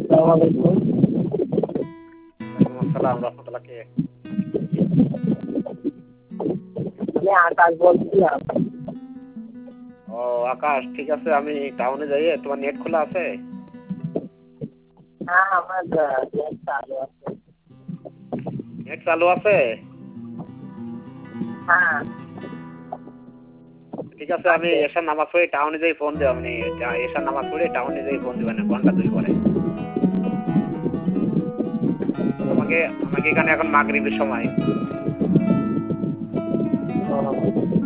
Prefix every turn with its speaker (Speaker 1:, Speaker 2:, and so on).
Speaker 1: আসসালাম রহমতুল্লাহ। কে?
Speaker 2: আমি আকাশ বলছিলাম।
Speaker 1: ও আকাশ, ঠিক আছে। আমি টাউনে যাই। তোমার নেট খোলা আছে?
Speaker 2: হ্যাঁ, আমার নেট চালু আছে।
Speaker 1: নেট চালু আছে?
Speaker 2: হ্যাঁ,
Speaker 1: ঠিক আছে, আমি এশার নামাজ পড়ে টাউনে যাই ফোন দেব। আমি এশার নামাজ পড়ে টাউনে যাই ফোন দিবেন ঘন্টা 2 পরে। আমাকে আমাকে এখানে এখন মাগরিবের সময়।
Speaker 2: ও,